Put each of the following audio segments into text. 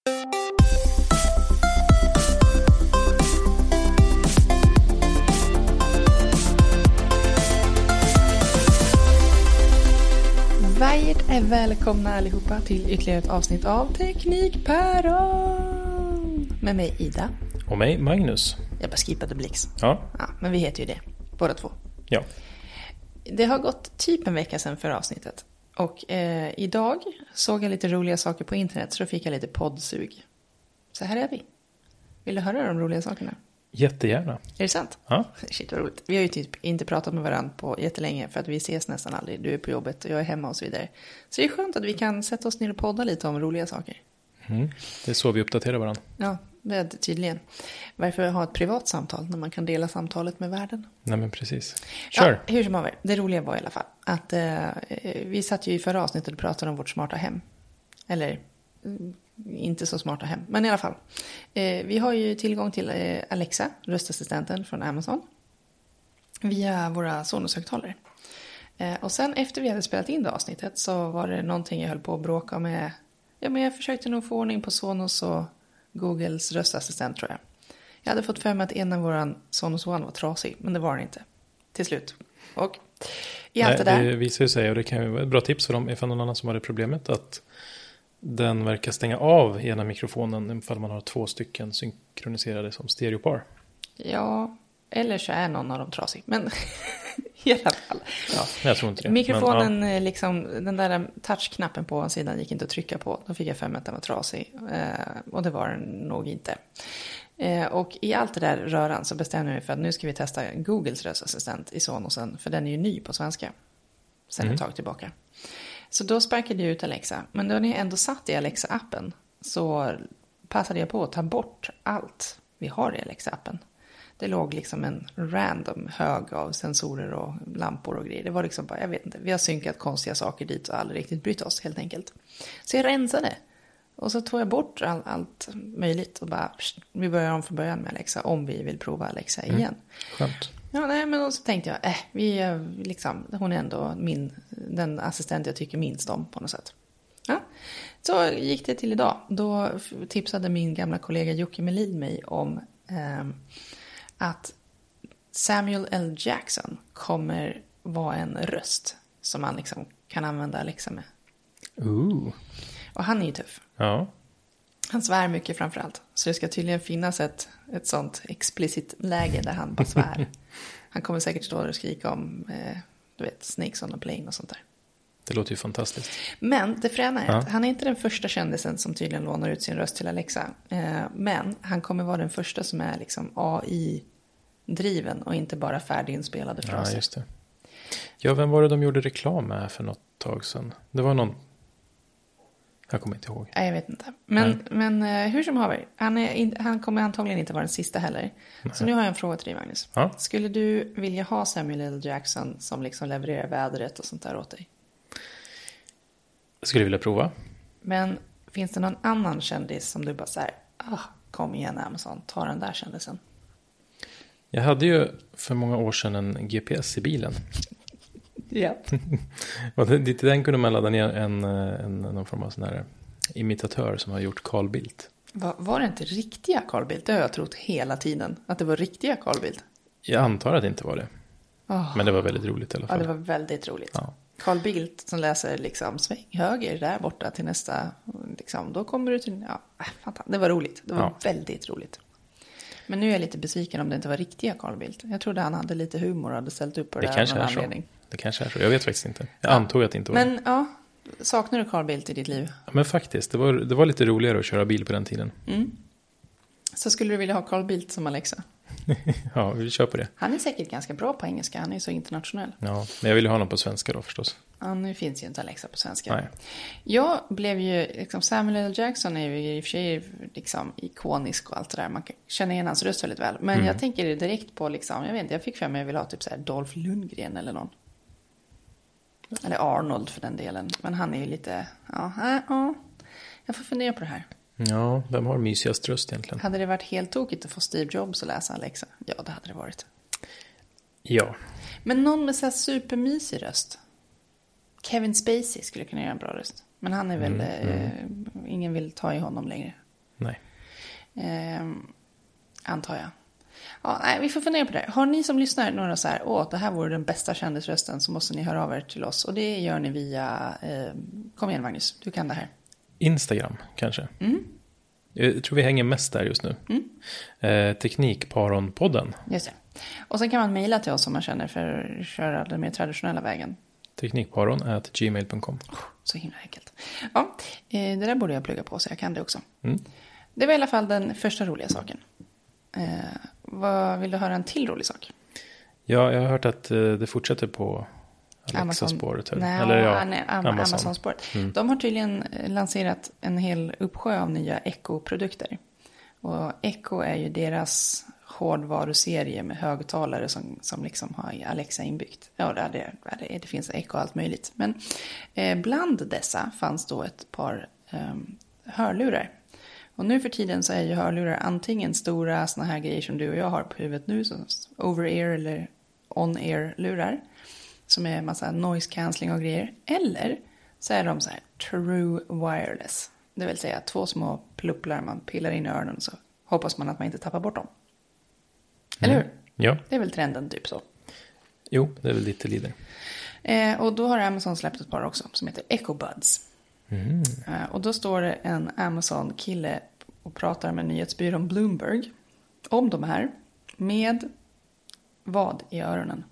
Varmt är välkomna allihopa till ytterligare ett avsnitt av Teknikpäron. Med mig Ida. Och mig Magnus. Jag bara skipade Blix. Ja. Men vi heter ju det, båda två. Ja. Det har gått typ en vecka sedan förra avsnittet. Och idag såg jag lite roliga saker på internet, så då fick jag lite poddsug. Så här är vi. Vill du höra de roliga sakerna? Jättegärna. Är det sant? Ja. Shit vad roligt. Vi har ju typ inte pratat med varandra på jättelänge, för att vi ses nästan aldrig. Du är på jobbet och jag är hemma och så vidare. Så det är skönt att vi kan sätta oss ner och podda lite om roliga saker. Det är så vi uppdaterar varandra. Ja, det är det tydligen. Varför ha ett privat samtal när man kan dela samtalet med världen? Nej men precis. Kör. Ja, hur som helst. Det roliga var i alla fall att vi satt ju i förra avsnittet och pratade om vårt smarta hem. Eller inte så smarta hem. Men i alla fall. Vi har ju tillgång till Alexa, röstassistenten från Amazon. Via våra Sonos-högtalare. Och sen efter vi hade spelat in det avsnittet så var det någonting jag höll på att bråka med. Ja, men jag försökte nog få ordning på Sonos och Googles röstassistent, tror jag. Jag hade fått för mig att en av våran Sonos One var trasig, men det var den inte. Till slut. Och i allt det där... Det visar sig, och det kan ju vara ett bra tips för dem ifall någon annan som har det problemet, att den verkar stänga av ena mikrofonen ifall man har 2 stycken synkroniserade som stereopar. Ja, eller så är någon av dem trasig. Men i alla fall. Ja, jag tror inte det. Mikrofonen, men, ja. Liksom, den där touchknappen på sidan gick inte att trycka på. Då fick jag för mig att den var trasig. Och det var den nog inte. Och i allt det där röran så bestämde jag mig för att nu ska vi testa Googles röstassistent i Sonosen. För den är ju ny på svenska. Sen ett tag tillbaka. Så då sparkade jag ut Alexa. Men då när jag ändå satt i Alexa-appen så passade jag på att ta bort allt vi har i Alexa-appen. Det låg liksom en random hög av sensorer och lampor och grejer. Det var liksom bara, jag vet inte, vi har synkat konstiga saker dit och aldrig riktigt brytt oss helt enkelt. Så jag rensade. Och så tog jag bort allt möjligt och bara, vi börjar om från början med Alexa om vi vill prova Alexa igen. Skönt. Ja, nej, men så tänkte jag, liksom, hon är ändå den assistent jag tycker minst om på något sätt. Ja, så gick det till idag. Då tipsade min gamla kollega Jocke Melin mig om att Samuel L. Jackson kommer vara en röst som man liksom kan använda Alexa med. Och han är ju tuff. Ja. Han svär mycket framförallt. Så det ska tydligen finnas ett sånt explicit läge där han bara svär. Han kommer säkert stå och skrika om Snakes on a plane och sånt där. Det låter ju fantastiskt. Men det fräna är att han är inte den första kändisen som tydligen lånar ut sin röst till Alexa. Men han kommer vara den första som är liksom AI-driven och inte bara färdiginspelade fraser. Ja, just det. Ja, vem var det de gjorde reklam med för något tag sedan? Det var någon... Jag kommer inte ihåg. Jag vet inte. Men hur som haver, han kommer antagligen inte vara den sista heller. Nej. Så nu har jag en fråga till dig, Magnus. Ja? Skulle du vilja ha Samuel L. Jackson som liksom levererar vädret och sånt där åt dig? Jag skulle vilja prova. Men finns det någon annan kändis som du bara säger, kom igen Amazon, ta den där kändisen? Jag hade ju för många år sedan en GPS i bilen. Ja. Och till den kunde man ladda ner någon form av sån här imitatör som har gjort Carl Bildt. Var det inte riktiga Carl Bildt? Det har jag trott hela tiden. Att det var riktiga Carl Bildt. Jag antar att det inte var det. Men det var väldigt roligt i alla fall. Ja, det var väldigt roligt. Ja. Carl Bildt som läser liksom sväng höger där borta till nästa. Liksom, då kommer du till... det var roligt. Det var väldigt roligt. Men nu är jag lite besviken om det inte var riktiga Carl Bildt. Jag trodde han hade lite humor och hade ställt upp på det här av någon anledning. Det kanske är så. Jag vet faktiskt inte. Jag antog att det inte var. Men saknar du Carl Bildt i ditt liv? Ja, men faktiskt. Det var lite roligare att köra bil på den tiden. Så skulle du vilja ha Carl Bildt som Alexa? Ja, vi kör på det. Han är säkert ganska bra på engelska. Han är så internationell. Ja, men jag vill ju ha honom på svenska då förstås. Ja, nu finns ju inte Alexa på svenska. Nej. Jag blev ju, liksom, Samuel L. Jackson är ju i och för sig liksom ikonisk och allt det där. Man känner igen hans röst väldigt väl. Men jag tänker direkt på, liksom, jag vet inte, jag fick för mig att jag vill ha typ så här Dolph Lundgren eller någon. Eller Arnold för den delen. Men han är ju lite, jag får fundera på det här. Ja, vem har mysigast röst egentligen? Hade det varit helt tokigt att få Steve Jobs att läsa Alexa? Ja, det hade det varit. Ja. Men någon med så här supermysig röst. Kevin Spacey skulle kunna göra en bra röst. Men han är väl, ingen vill ta i honom längre. Nej. Antar jag. Ja, nej, vi får fundera på det. Har ni som lyssnar några så här, det här vore den bästa kändisrösten, så måste ni höra av er till oss. Och det gör ni via, kom igen Magnus, du kan det här. Instagram kanske. Jag tror vi hänger mest där just nu. Teknikparonpodden. Just det. Och sen kan man mejla till oss om man känner för att köra den mer traditionella vägen. Teknikparon@gmail.com. Så himla enkelt. Ja, det där borde jag plugga på så jag kan det också. Det var i alla fall den första roliga saken. Vad vill du höra en till rolig sak? Ja, jag har hört att det fortsätter på Alexa-spåret. Amazon-spåret. De har tydligen lanserat en hel uppsjö av nya Echo-produkter. Och Echo är ju deras hårdvaruserie med högtalare som liksom har Alexa inbyggt. Ja, det finns Echo och allt möjligt. Men bland dessa fanns då ett par hörlurar. Och nu för tiden så är ju hörlurar antingen stora såna här grejer som du och jag har på huvudet nu, som over-ear eller on-ear-lurar, som är en massa noise cancelling och grejer. Eller så är de så här true wireless. Det vill säga 2 små plupplar man pillar in i öronen, så hoppas man att man inte tappar bort dem. Eller hur? Ja. Det är väl trenden typ så. Jo, det är väl lite lider. Och då har Amazon släppt ett par också som heter Echo Buds. Och då står det en Amazon-kille och pratar med nyhetsbyrån Bloomberg om de här med vad i öronen?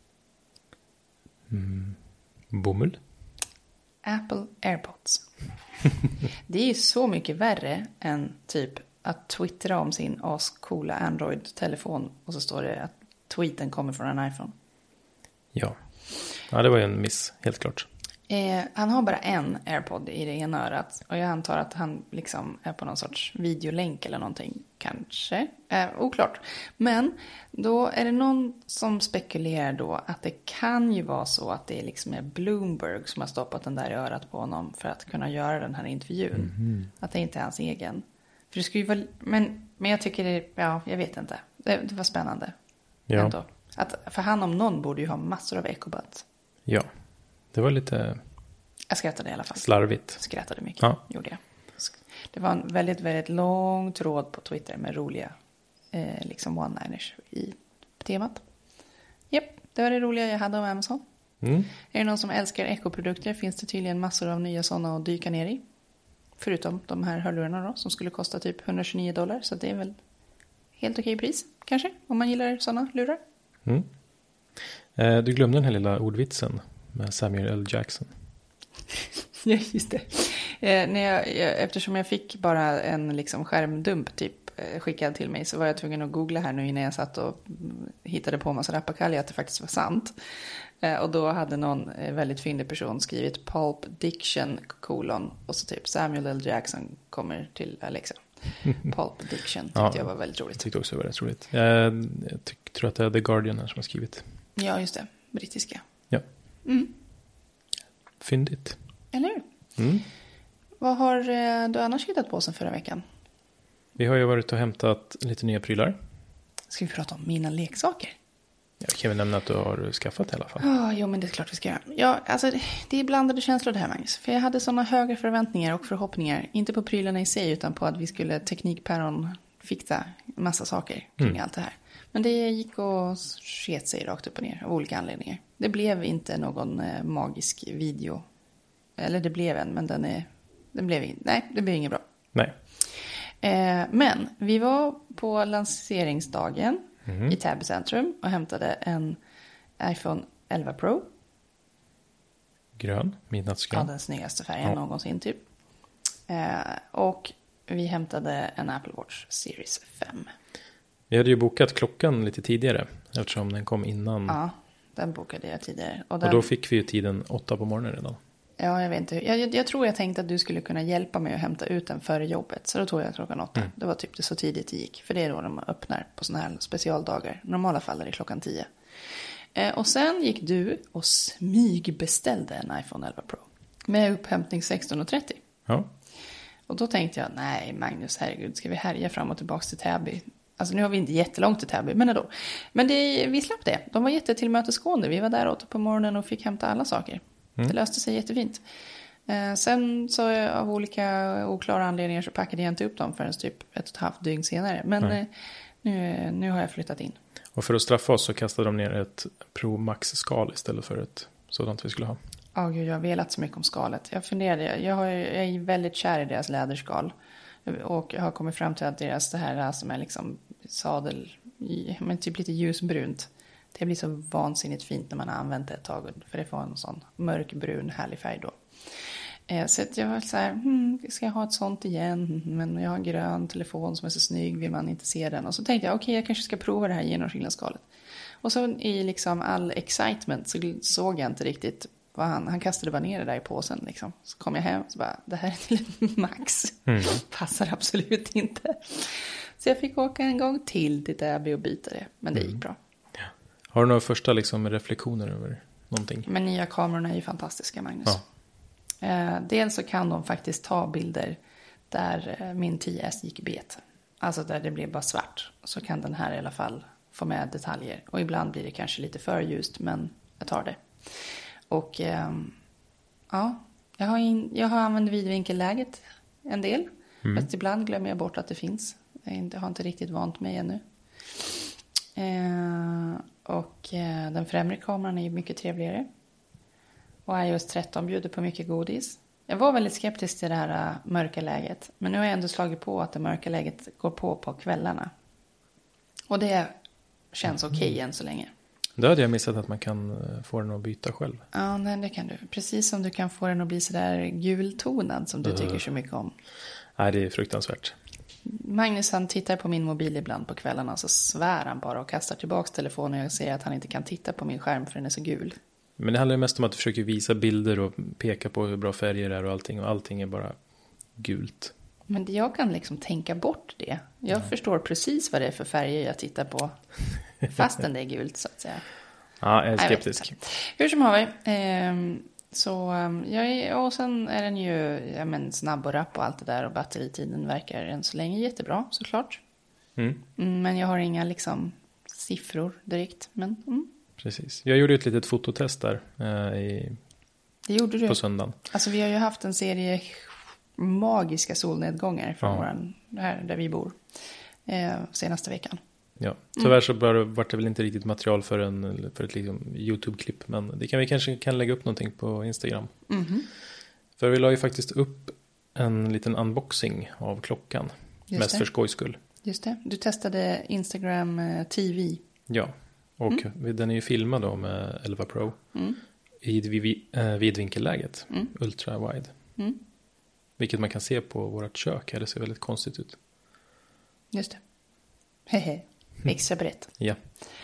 Bomull? Apple AirPods. Det är ju så mycket värre än typ att twittra om sin ascoola Android-telefon och så står det att tweeten kommer från en iPhone. Ja, det var ju en miss, helt klart. Han har bara en AirPod i det ena örat. Och jag antar att han liksom är på någon sorts videolänk eller någonting. Kanske. Oklart. Men då är det någon som spekulerar då att det kan ju vara så att det liksom är Bloomberg som har stoppat den där i örat på honom för att kunna göra den här intervjun. Att det inte är hans egen. För det skulle ju vara, men jag tycker det, jag vet inte. Det var spännande. Ja. Ändå. För han om någon borde ju ha massor av ecobuds. Ja, det var lite... Jag skrattade i alla fall. Slarvigt. Skrattade mycket, ja. Gjorde jag. Det var en väldigt, väldigt lång tråd på Twitter med roliga liksom one-liners i temat. Japp, det var det roliga jag hade om Amazon. Är det någon som älskar ekoprodukter finns det tydligen massor av nya sådana att dyka ner i. Förutom de här hörlurarna då, som skulle kosta typ $129. Så det är väl helt okej pris, kanske, om man gillar sådana lurar. Du glömde den här lilla ordvitsen med Samuel L. Jackson. Ja, just det. Eftersom jag fick bara en liksom skärmdump typ skickad till mig så var jag tvungen att googla här nu innan jag satt och hittade på massa rappakalja att det faktiskt var sant. Och då hade någon väldigt fyndig person skrivit Pulp Diction : och så typ Samuel L. Jackson kommer till Alexa. Pulp Diction tyckte jag var väldigt roligt. Jag tyckte också det var väldigt roligt. Jag tror att det är The Guardian här som har skrivit. Ja, just det. Brittiska. Ja. Fyndigt. Eller hur? Vad har du annars hittat på sen förra veckan? Vi har ju varit och hämtat lite nya prylar. Ska vi prata om mina leksaker? Jag kan väl nämna att du har skaffat i alla fall. Jo, men det är klart vi ska göra. Ja, alltså, det är blandade känslor det här, Magnus. För jag hade sådana höga förväntningar och förhoppningar. Inte på prylarna i sig, utan på att vi skulle teknikpäron fixa massa saker kring allt det här. Men det gick och sket sig rakt upp och ner av olika anledningar. Det blev inte någon magisk video. Eller det blev en, men det blev inget bra. Nej. Men vi var på lanseringsdagen i Täby centrum och hämtade en iPhone 11 Pro. Grön, midnattsgrön. Ja, den snyggaste färgen någonsin typ. Och vi hämtade en Apple Watch Series 5. Vi hade ju bokat klockan lite tidigare eftersom den kom innan. Ja, den bokade jag tidigare. Och då fick vi ju tiden 8 på morgonen redan. Ja, jag vet inte. Jag tror jag tänkte att du skulle kunna hjälpa mig att hämta ut den före jobbet. Så då tog jag klockan 8. Det var typ det så tidigt det gick. För det är då de öppnar på såna här specialdagar. I normala fall är det klockan 10. Och sen gick du och smygbeställde en iPhone 11 Pro. Med upphämtning 16:30. Ja. Och då tänkte jag, nej Magnus, herregud, ska vi härja fram och tillbaka till Täby? Alltså nu har vi inte jättelångt till Täby, men ändå. Men vi slapp det. De var jättetillmötesgående. Vi var där 8 på morgonen och fick hämta alla saker. Det löste sig jättefint. Sen så av olika oklara anledningar så packade jag inte upp dem förrän typ 1,5 dygn senare. Men nu har jag flyttat in. Och för att straffa oss så kastade de ner ett Pro Max-skal istället för ett sådant vi skulle ha. Gud, jag har velat så mycket om skalet. Jag funderade, jag är väldigt kär i deras läderskal. Och jag har kommit fram till att deras det här som är liksom sadel, men typ lite ljusbrunt. Det blir så vansinnigt fint när man har använt det ett tag. För det får en sån mörkbrun härlig färg då. Så att jag var så här, ska jag ha ett sånt igen? Men jag har en grön telefon som är så snygg, vill man inte se den? Och så tänkte jag, okej, jag kanske ska prova det här genomskinligaskalet. Och så i liksom all excitement så såg jag inte riktigt vad han kastade bara ner det där i påsen liksom. Så kom jag hem och så bara, det här är till Max. Passar absolut inte. Så jag fick åka en gång till Täby och byta det. Men det gick bra. Ja. Har du några första liksom reflektioner över någonting? Men nya kamerorna är ju fantastiska, Magnus. Dels så kan de faktiskt ta bilder där min 10S gick bet. Alltså där det blev bara svart. Så kan den här i alla fall få med detaljer. Och ibland blir det kanske lite för ljust, men jag tar det. Och jag har använt vidvinkelläget en del. Men ibland glömmer jag bort att det finns. Jag har inte riktigt vant mig ännu. Och den främre kameran är ju mycket trevligare. Och iOS 13 bjuder på mycket godis. Jag var väldigt skeptisk till det här mörka läget. Men nu har jag ändå slagit på att det mörka läget går på kvällarna. Och det känns okej än så länge. Då hade jag missat att man kan få den att byta själv. Ja, det kan du. Precis som du kan få den att bli sådär gultonad som du tycker så mycket om. Nej, det är fruktansvärt. Magnus, han tittar på min mobil ibland på kvällarna, så svär han bara och kastar tillbaka telefonen. Och jag säger att han inte kan titta på min skärm för den är så gul. Men det handlar ju mest om att du försöker visa bilder och peka på hur bra färger det är och allting är bara gult. Men jag kan liksom tänka bort det. Jag förstår precis vad det är för färger jag tittar på. Fastän det är gult, så att säga. Ja, jag är skeptisk. Hur som har vi. Och sen är den ju snabb och rapp och allt det där. Och batteritiden verkar än så länge jättebra, såklart. Men jag har inga liksom siffror direkt. Precis. Jag gjorde ett litet fototest där det gjorde du. På söndagen. Alltså vi har ju haft en serie magiska solnedgångar från här där vi bor senaste veckan. Ja, tyvärr så var det väl inte riktigt material för ett liksom YouTube-klipp. Men det vi kanske kan lägga upp någonting på Instagram. För vi la ju faktiskt upp en liten unboxing av klockan. Mest för skojs skull. Just det, du testade Instagram TV. Ja, och den är ju filmad då med 11 Pro. I vidvinkelläget, ultra wide. Vilket man kan se på vårt kök här, det ser väldigt konstigt ut. Just det. Hehe. Extra brett. Ja.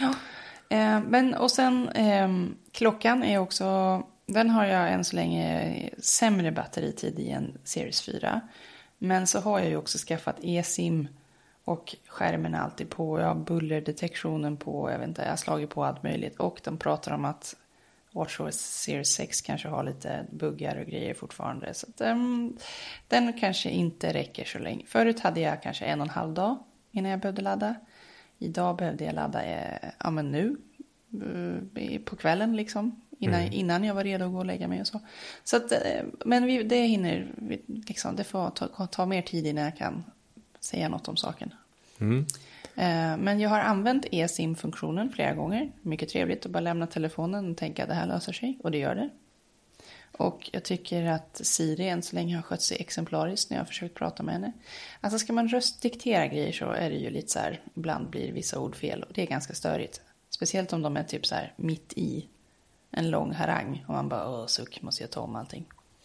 Men och sen klockan är också, den har jag än så länge sämre batteritid i en Series 4. Men så har jag ju också skaffat eSIM och skärmen är alltid på. Jag har bullerdetektionen på, jag vet inte, jag har slagit på allt möjligt. Och de pratar om att WatchOS Series 6 kanske har lite buggar och grejer fortfarande. Så att, den kanske inte räcker så länge. Förut hade jag kanske 1,5 dag innan jag behövde ladda. Idag behövde jag ladda nu på kvällen liksom. Innan jag var redo att gå och lägga mig och så. Så att, men det hinner liksom, det får ta mer tid innan jag kan säga något om saken. Men jag har använt eSIM-funktionen flera gånger. Mycket trevligt att bara lämna telefonen och tänka att det här löser sig. Och det gör det. Och jag tycker att Siri än så länge har skött sig exemplariskt när jag har försökt prata med henne. Alltså ska man röstdiktera grejer så är det ju lite så här, ibland blir vissa ord fel. Och det är ganska störigt. Speciellt om de är typ så här mitt i en lång harang. Och man bara, suck, måste jag ta om allting.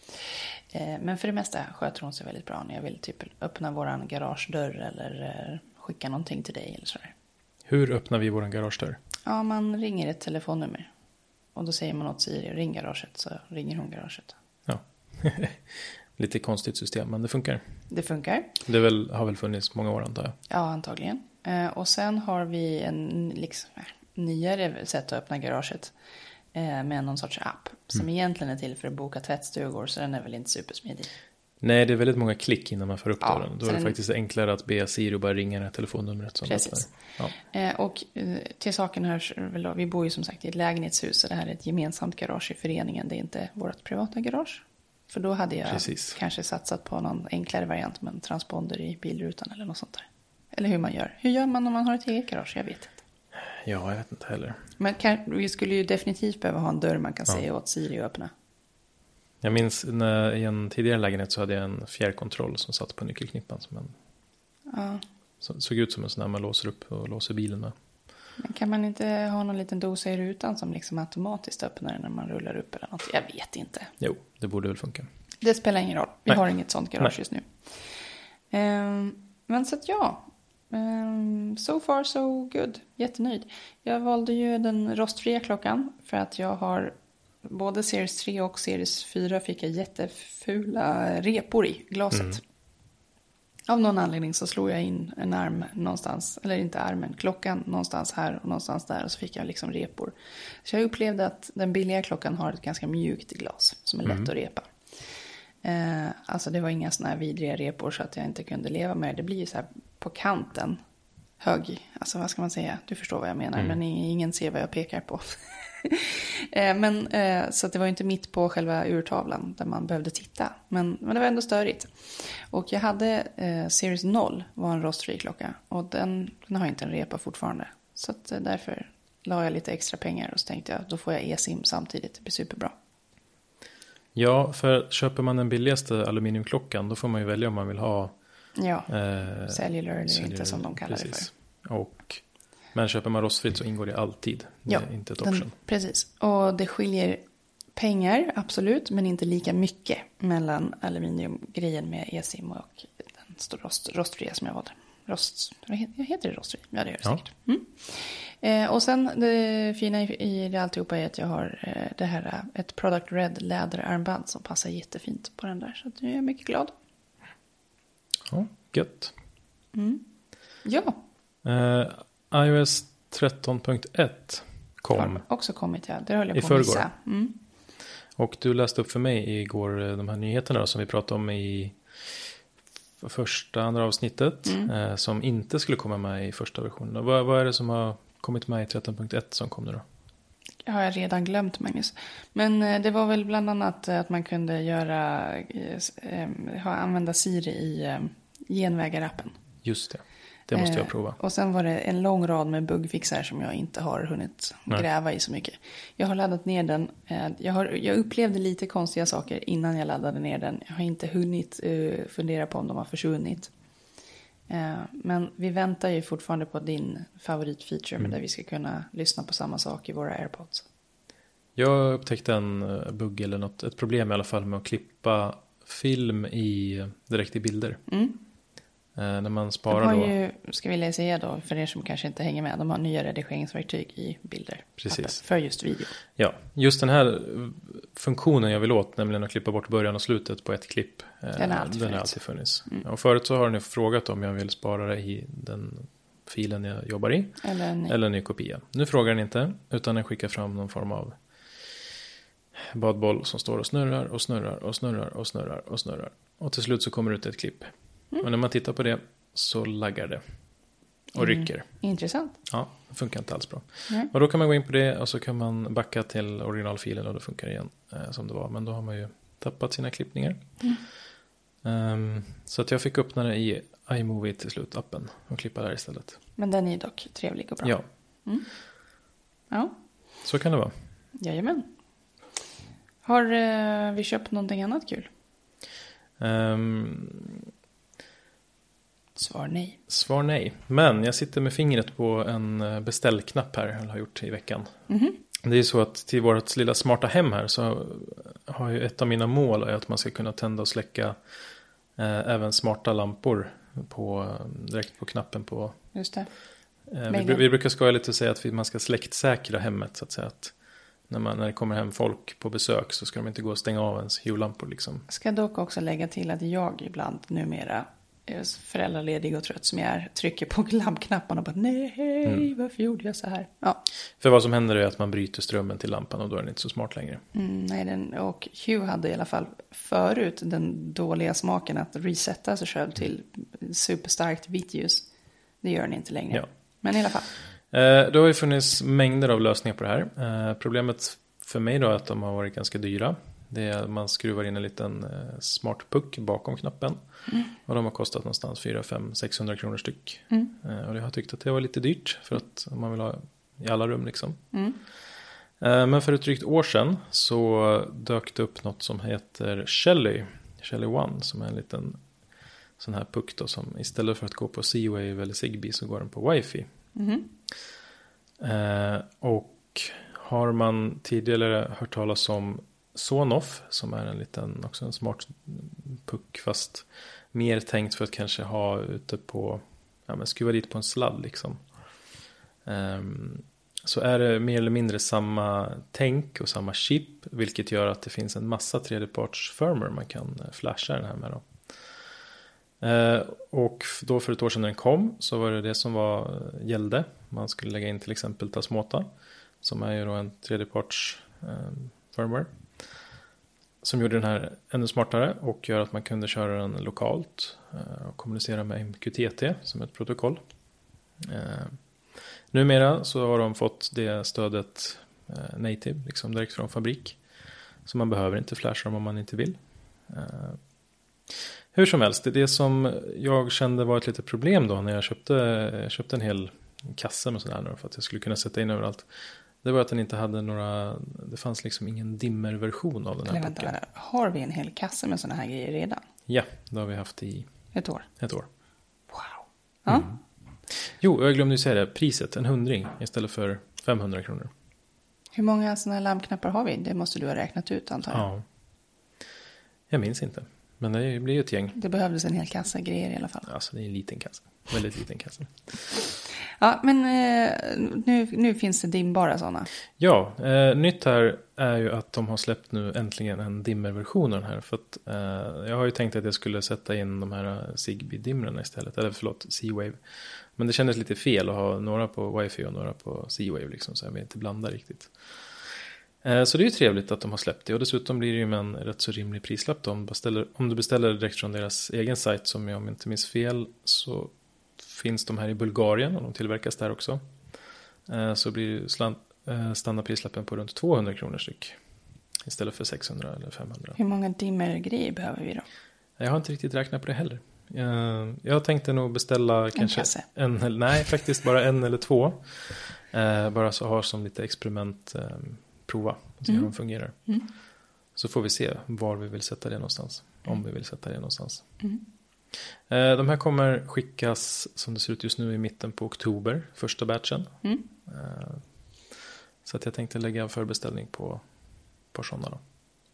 Men för det mesta sköter hon sig väldigt bra när jag vill typ öppna våran garagedörr eller skicka någonting till dig eller sådär. Hur öppnar vi våran garagedörr? Ja, man ringer ett telefonnummer. Och då säger man åt Siri, ring garaget, så ringer hon garaget. Ja, lite konstigt system, men det funkar. Det funkar. Det har väl funnits många år antar jag. Ja, antagligen. Och sen har vi en liksom, nyare sätt att öppna garaget med någon sorts app. Som egentligen är till för att boka tvättstugor, så den är väl inte supersmidig. Nej, det är väldigt många klick innan man får upp dörren. Då är det faktiskt enklare att be Siri bara ringa det här telefonnumret. Precis. Och till saken här, vi bor ju som sagt i ett lägenhetshus. Så det här är ett gemensamt garage i föreningen. Det är inte vårt privata garage. För då hade jag Precis. kanske satsat på någon enklare variant med en transponder i bilrutan eller något sånt där. Eller hur man gör. Hur gör man om man har ett eget garage? Jag vet inte. Ja, jag vet inte heller. Men vi skulle ju definitivt behöva ha en dörr man kan säga åt Siri att öppna. Jag minns när i en tidigare lägenhet så hade jag en fjärrkontroll som satt på nyckelknippan. Såg ut som en sån där man låser upp och låser bilen med. Men kan man inte ha någon liten dosa i rutan som liksom automatiskt öppnar när man rullar upp eller något? Jag vet inte. Jo, det borde väl funka. Det spelar ingen roll. Vi Nej. har inget sånt garage just nu. Men så att so far so good. Jättenöjd. Jag valde ju den rostfria klockan för att jag har både Series 3 och Series 4 fick jag jättefula repor i glaset. Av någon anledning så slog jag in en arm någonstans, eller inte armen, klockan någonstans här och någonstans där och så fick jag liksom repor. Så jag upplevde att den billiga klockan har ett ganska mjukt glas som är lätt att repa. Alltså det var inga såna här vidriga repor så att jag inte kunde leva med det. Det blir ju så här på kanten hög, alltså vad ska man säga, du förstår vad jag menar men ingen ser vad jag pekar på. Så att det var inte mitt på själva urtavlan där man behövde titta. Men det var ändå störigt. Och jag hade Series 0 var en rostfri klocka. Och den har inte en repa fortfarande. Så att därför la jag lite extra pengar och så tänkte jag då får jag eSIM samtidigt. Det blir superbra. Ja, för köper man den billigaste aluminiumklockan då får man ju välja om man vill ha cellular eller inte som de kallar det för. Men köper man rostfritt så ingår det alltid. Det är inte ett option. Precis. Och det skiljer pengar, absolut. Men inte lika mycket mellan aluminiumgrejen med eSIM och den rostfria som jag valde. Heter det rostfri? Ja, det gör det säkert. Och sen det fina i det alltihopa är att jag har ett Product Red läderarmband som passar jättefint på den där. Så att nu är jag mycket glad. Ja, gött. Ja. iOS 13.1 kom. Har också kommit, ja. Det höll jag i på att missa. Och du läste upp för mig igår de här nyheterna som vi pratade om i andra avsnittet. Som inte skulle komma med i första versionen. Vad är det som har kommit med i 13.1 som kom nu då? Det har jag redan glömt, Magnus. Men det var väl bland annat att man kunde använda Siri i genvägarappen. Just det. Det måste jag prova. Och sen var det en lång rad med bugfixar som jag inte har hunnit gräva i så mycket. Jag har laddat ner den. Jag upplevde lite konstiga saker innan jag laddade ner den. Jag har inte hunnit fundera på om de har försvunnit. Men vi väntar ju fortfarande på din favoritfeature med där vi ska kunna lyssna på samma sak i våra AirPods. Jag upptäckte en bugg eller ett problem i alla fall med att klippa film direkt i bilder. När man sparar de har ju, ska vi säga då, för er som kanske inte hänger med, de har nya redigeringsverktyg i bilder. Precis. För just video. Ja, just den här funktionen jag vill åt, nämligen att klippa bort början och slutet på ett klipp. Den har alltid funnits. Och förut så har ni frågat om jag vill spara det i den filen jag jobbar i. Eller en ny kopia. Nu frågar den inte, utan den skickar fram någon form av badboll som står och snurrar och snurrar och snurrar och snurrar och snurrar. Och till slut så kommer det ut ett klipp. Och när man tittar på det så laggar det och rycker. Intressant. Ja, det funkar inte alls bra. Och då kan man gå in på det och så kan man backa till originalfilen och då funkar det igen som det var. Men då har man ju tappat sina klippningar. Så att jag fick öppna det i iMovie till slut, appen, och klippa där istället. Men den är dock trevlig och bra. Ja. Ja. Så kan det vara. Jajamän. Har vi köpt någonting annat kul? Svar nej. Men jag sitter med fingret på en beställknapp här, eller har gjort i veckan. Det är så att till vårt lilla smarta hem här så har ju ett av mina mål är att man ska kunna tända och släcka även smarta lampor direkt på knappen på. Just det. Vi brukar skoja lite och säga att man ska släktsäkra hemmet så att säga, att när det kommer hem folk på besök så ska de inte gå och stänga av ens hjullampor liksom. Ska dock också lägga till att jag ibland numera föräldraledig och trött som jag är, trycker på lampknapparna och bara nej, varför gjorde jag så här? Ja. För vad som händer är att man bryter strömmen till lampan och då är den inte så smart längre. Nej, och Hugh hade i alla fall förut den dåliga smaken att resetta sig själv till superstarkt vitt ljus. Det gör den inte längre. Ja. Men i alla fall. Det har ju funnits mängder av lösningar på det här. Problemet för mig då är att de har varit ganska dyra. Det är, man skruvar in en liten smart puck bakom knappen. Och de har kostat någonstans 4, 5, 600 kronor styck. Och jag har tyckt att det var lite dyrt för att man vill ha i alla rum liksom. Men för ett drygt år sedan så dök det upp något som heter Shelly One, som är en liten sån här puck då, som istället för att gå på Z-Wave eller Zigbee så går den på Wi-Fi. Och har man tidigare hört talas om Sonoff, som är en liten, också en smart puck, fast mer tänkt för att kanske ha ute på, ja men skruva dit på en sladd liksom. Så är det mer eller mindre samma tänk och samma chip, vilket gör att det finns en massa tredjeparts firmware man kan flasha den här med då. Och då för ett år sedan när den kom så var det som gällde. Man skulle lägga in till exempel Tasmota, som är ju då en tredjeparts firmware, som gjorde den här ännu smartare och gör att man kunde köra den lokalt och kommunicera med MQTT som ett protokoll. Numera så har de fått det stödet native, liksom direkt från fabrik. Så man behöver inte flasha dem om man inte vill. Hur som helst, det som jag kände var ett litet problem då när jag köpte en hel kasse med sådär för att jag skulle kunna sätta in överallt. Det var att den inte hade det fanns liksom ingen dimmerversion av den här pucken. Har vi en hel kasse med sådana här grejer redan? Ja, det har vi haft i ett år. Wow. Ja. Jo, jag glömde ju säga det. Priset, 100 istället för 500 kronor. Hur många sådana här larmknappar har vi? Det måste du ha räknat ut, antar jag. Ja. Jag minns inte. Men det blir ju ett gäng. Det behövdes en hel kassa grejer i alla fall. Alltså det är en liten kassa. Väldigt liten kassa. Ja, men nu finns det dimbara sådana. Ja, nytt här är ju att de har släppt nu äntligen en dimmerversion av den här. För att jag har ju tänkt att jag skulle sätta in de här Zigbee-dimrarna istället. Eller förlåt, Z-Wave. Men det kändes lite fel att ha några på Wi-Fi och några på Z-Wave liksom. Så jag vill inte blanda riktigt. Så det är ju trevligt att de har släppt det. Och dessutom blir det ju med en rätt så rimlig prislapp då. Om du beställer direkt från deras egen sajt, som jag om inte minns fel, så finns de här i Bulgarien och de tillverkas där också. Så blir standardprislappen på runt 200 kronor styck. Istället för 600 eller 500. Hur många dimmergrejer behöver vi då? Jag har inte riktigt räknat på det heller. Jag tänkte nog beställa kanske nej, faktiskt bara en eller två. Bara så har som lite experiment prova och se hur de fungerar. Så får vi se var vi vill sätta det någonstans. Om vi vill sätta det någonstans. De här kommer skickas som det ser ut just nu i mitten på oktober. Första batchen. Så att jag tänkte lägga en förbeställning på sådana då.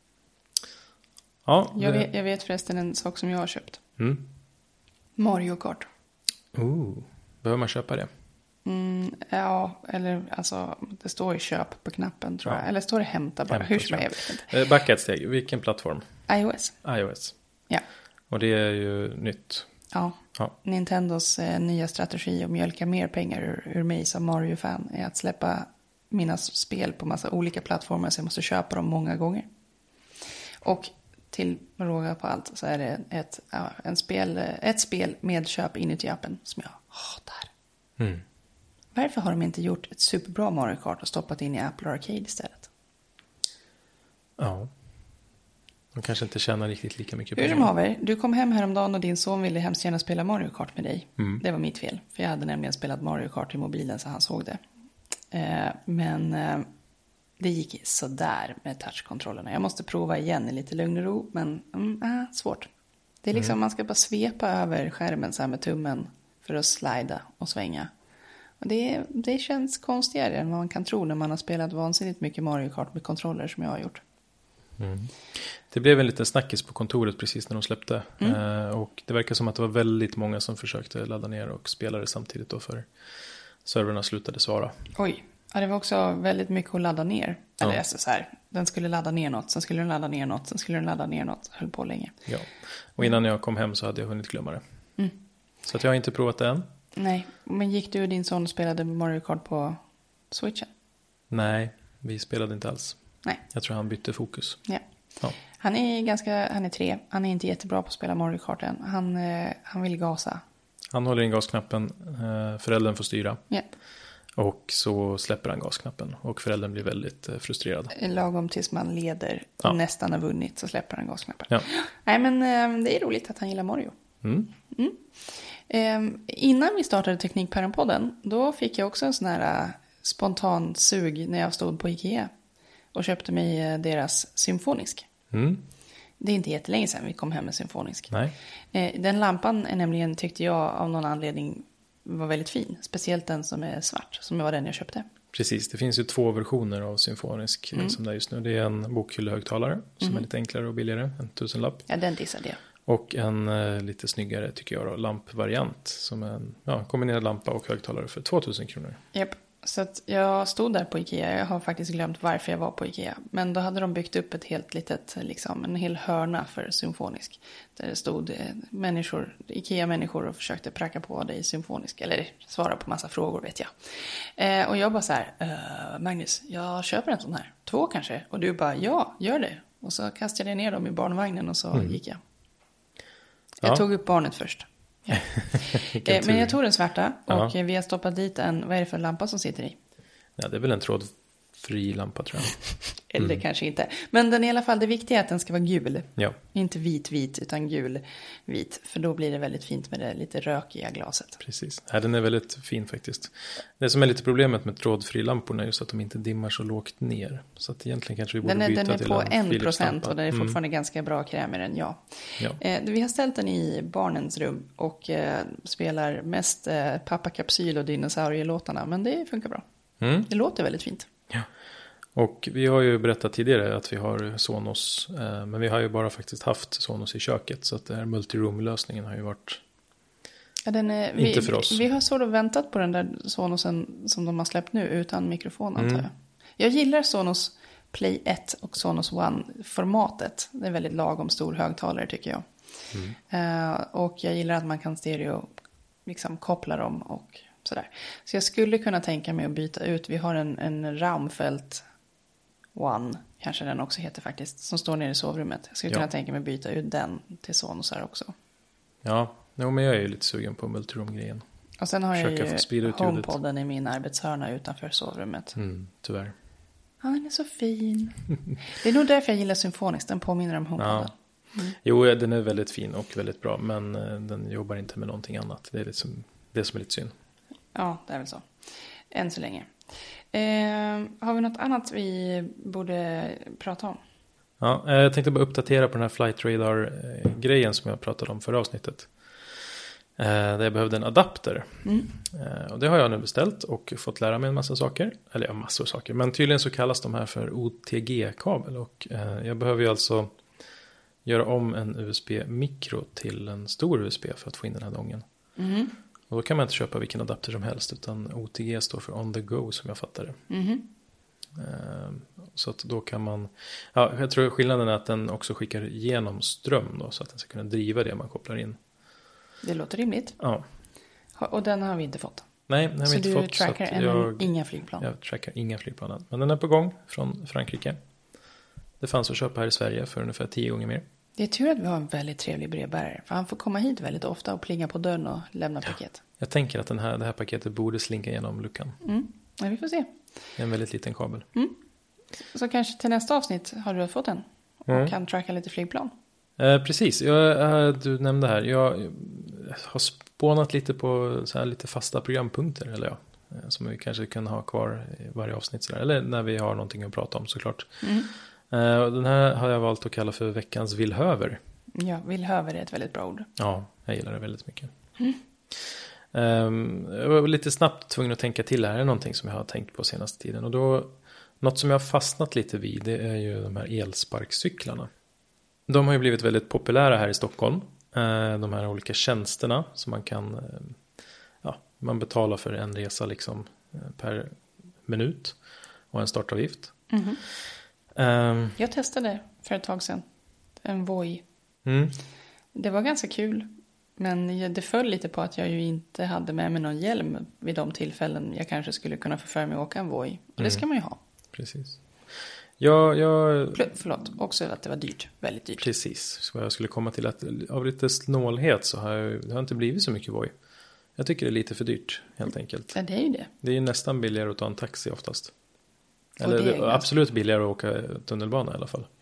Ja, jag vet förresten en sak som jag har köpt. Mario Kart. Behöver man köpa det? Ja, eller alltså det står ju köp på knappen tror jag. Eller står det hämta bara? Hur som jag vet inte. Backa ett steg. Vilken plattform? iOS. Ja. Och det är ju nytt. Ja. Nintendos nya strategi att mjölka mer pengar ur mig som Mario-fan är att släppa mina spel på massa olika plattformar, så jag måste köpa dem många gånger. Och till råga på allt så är det ett spel med köp inuti appen som jag hatar. Varför har de inte gjort ett superbra Mario Kart och stoppat in i Apple Arcade istället? Ja. De kanske inte tjänar riktigt lika mycket pengar. Hur som haver, du kom hem häromdagen och din son ville hemskt gärna spela Mario Kart med dig. Det var mitt fel, för jag hade nämligen spelat Mario Kart i mobilen så han såg det. Men det gick sådär med touchkontrollerna. Jag måste prova igen i lite lugn och ro, men svårt. Det är liksom man ska bara svepa över skärmen så här med tummen för att slida och svänga. Och det känns konstigare än vad man kan tro när man har spelat vansinnigt mycket Mario Kart med kontroller som jag har gjort. Det blev en liten snackis på kontoret precis när de släppte. Och det verkar som att det var väldigt många som försökte ladda ner och spelade samtidigt då, för serverna slutade svara. Oj, ja, det var också väldigt mycket att ladda ner. Eller så här, den skulle ladda ner något, sen skulle den ladda ner något, sen skulle den ladda ner något. Höll på länge. Ja, och innan jag kom hem så hade jag hunnit glömma det. Så att jag har inte provat det än. Nej, men gick du och din son och spelade Mario Kart på Switchen? Nej, vi spelade inte alls. Nej. Jag tror han bytte fokus. Ja. Han är 3. Han är inte jättebra på att spela Mario Kart än. Han vill gasa. Han håller in gasknappen. Föräldern får styra. Ja. Och så släpper han gasknappen och föräldern blir väldigt frustrerad. Lagom tills man leder och nästan har vunnit så släpper han gasknappen. Ja. Nej, men det är roligt att han gillar Mario. Innan vi startade Teknikpäron-podden, då fick jag också en sån här spontan sug när jag stod på Ikea och köpte mig deras symfonisk. Det är inte jättelänge sedan vi kom hem med symfonisk. Nej. Den lampan är nämligen, tyckte jag av någon anledning, var väldigt fin. Speciellt den som är svart, som var den jag köpte. Precis, det finns ju 2 versioner av symfonisk som det är just nu. Det är en bokhyllehögtalare som är lite enklare och billigare, en 1000-lapp. Ja, den dissade jag. Och en lite snyggare, tycker jag då, lampvariant. Som en kombinerad lampa och högtalare för 2000 kronor. Japp, så att jag stod där på Ikea. Jag har faktiskt glömt varför jag var på Ikea. Men då hade de byggt upp ett helt litet, liksom, en hel hörna för symfonisk. Där det stod Ikea-människor och försökte pracka på det i symfonisk. Eller svara på massa frågor, vet jag. Och jag bara så här, Magnus, jag köper en sån här. 2 kanske. Och du bara, ja, gör det. Och så kastade jag ner dem i barnvagnen och så gick jag. Jag tog upp barnet först. Ja. Men jag tog den svarta och vi har stoppat dit vad är det för lampa som sitter i? Ja, det är väl en trådfri lampa, tror jag. Eller kanske inte. Men den i alla fall, det viktiga är att den ska vara gul. Ja. Inte vit utan gul-vit. För då blir det väldigt fint med det lite rökiga glaset. Precis. Ja, den är väldigt fin faktiskt. Det som är lite problemet med trådfri lamporna är just att de inte dimmar så lågt ner. Så att egentligen kanske vi borde byta till en 1% och den är fortfarande ganska bra kräm i den, ja. Vi har ställt den i barnens rum och spelar mest Pappa Kapsyl och dinosaurielåtarna. Men det funkar bra. Det låter väldigt fint. Ja. Och vi har ju berättat tidigare att vi har Sonos, men vi har ju bara faktiskt haft Sonos i köket, så att det här multiroom-lösningen har ju varit inte för oss. Vi har så då väntat på den där Sonosen som de har släppt nu utan mikrofon, antar jag. Jag gillar Sonos Play 1 och Sonos One-formatet. Det är väldigt lagom stor högtalare, tycker jag. Och jag gillar att man kan stereo liksom koppla dem och sådär. Så jag skulle kunna tänka mig att byta ut. Vi har en Raumfelt One, kanske den också heter faktiskt, som står nere i sovrummet. Jag skulle kunna tänka mig att byta ut den till Sonos här också. Ja, men jag är ju lite sugen på multiroom-grejen. Och sen har jag ju HomePodden i min arbetshörna utanför sovrummet. Tyvärr. Ja, den är så fin. Det är nog därför jag gillar symfonisk. Den påminner om HomePodden. Jo, den är väldigt fin och väldigt bra, men den jobbar inte med någonting annat. Det är liksom det som är lite synd. Ja, det är väl så. Än så länge. Har vi något annat vi borde prata om? Ja, jag tänkte bara uppdatera på den här Flight Radar-grejen som jag pratade om förra avsnittet. Där jag behövde en adapter. Och det har jag nu beställt och fått lära mig en massa saker. Eller ja, massor av saker. Men tydligen så kallas de här för OTG-kabel. Och jag behöver ju alltså göra om en USB-mikro till en stor USB för att få in den här dongen. Och då kan man inte köpa vilken adapter som helst, utan OTG står för on the go, som jag fattar det. Så att då kan man, jag tror skillnaden är att den också skickar igenom ström då, så att den ska kunna driva det man kopplar in. Det låter rimligt. Ja. Och den har vi inte fått. Nej, den har vi inte fått. Så du trackar inga flygplan? Jag trackar inga flygplan. Men den är på gång från Frankrike. Det fanns att köpa här i Sverige för ungefär 10 gånger mer. Det är tur att vi har en väldigt trevlig brevbärare. För han får komma hit väldigt ofta och plinga på dörren och lämna paket. Jag tänker att det här paketet borde slinka igenom luckan. Ja, vi får se. Det är en väldigt liten kabel. Så kanske till nästa avsnitt har du fått den. Och kan tracka lite flygplan. Precis, du nämnde här. Jag har spånat lite på så här lite fasta programpunkter. Eller som vi kanske kan ha kvar i varje avsnitt. Så där. Eller när vi har någonting att prata om, såklart. Den här har jag valt att kalla för veckans villhöver. Ja, villhöver är ett väldigt bra ord. Ja, jag gillar det väldigt mycket. Jag var lite snabbt tvungen att tänka till här. Det är någonting som jag har tänkt på senaste tiden. Och då, något som jag har fastnat lite vid, det är ju de här elsparkcyklarna. De har ju blivit väldigt populära här i Stockholm. De här olika tjänsterna som man kan, man betalar för en resa liksom per minut och en startavgift. Jag testade för ett tag sedan en Voi. Det var ganska kul. Men det föll lite på att jag ju inte hade med mig någon hjälm vid de tillfällen jag kanske skulle kunna få för mig att åka en Voi. Och det ska man ju ha. Precis. Förlåt, också att det var dyrt. Väldigt dyrt. Precis, så jag skulle komma till att av lite snålhet så har det har inte blivit så mycket Voi. Jag tycker det är lite för dyrt helt enkelt. Ja, det är ju det. Det är ju nästan billigare att ta en taxi oftast. Och Eller det är ganska... absolut billigare att åka tunnelbana i alla fall.